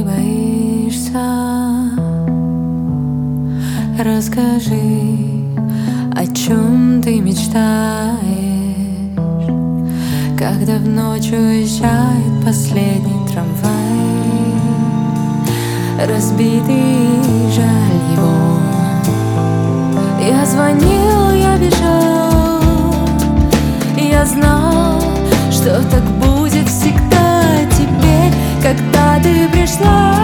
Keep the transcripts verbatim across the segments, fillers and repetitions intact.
боишься? Расскажи, о чем ты мечтаешь, когда в ночь уезжает последний трамвай, разбитый, жаль его. Я звонил, я бежал, я знал, что так будет всегда. Теперь, когда ты пришла,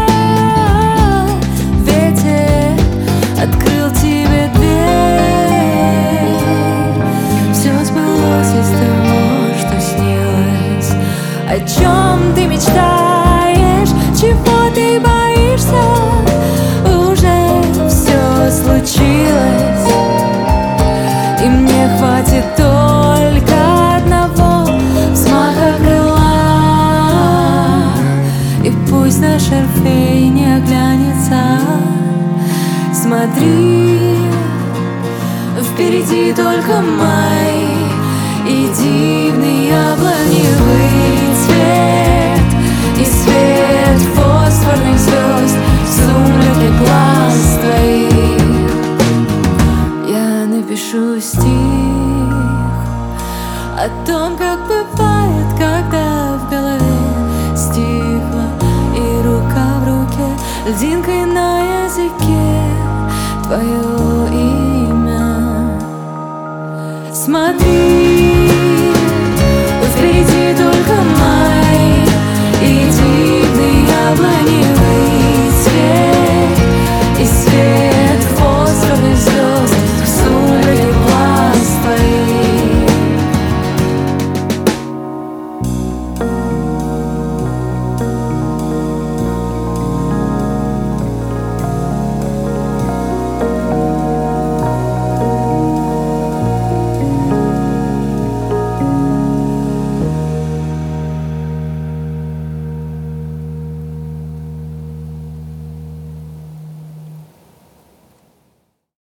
ветер открыл тебе дверь. Все сбылось из того, что снилось. О чем ты мечтаешь, чего ты боишься? Уже все случилось, и мне хватит только одного взмаха крыла. И пусть на шарфе не оглянется. Смотри, впереди только май и дивный яблоневый цвет, и свет фосфорных звезд в сумраке глаз твоих. Я напишу стих о том, как бывает, когда в голове стихло, и рука в руке, льдинкой на языке твое имя. Смотри,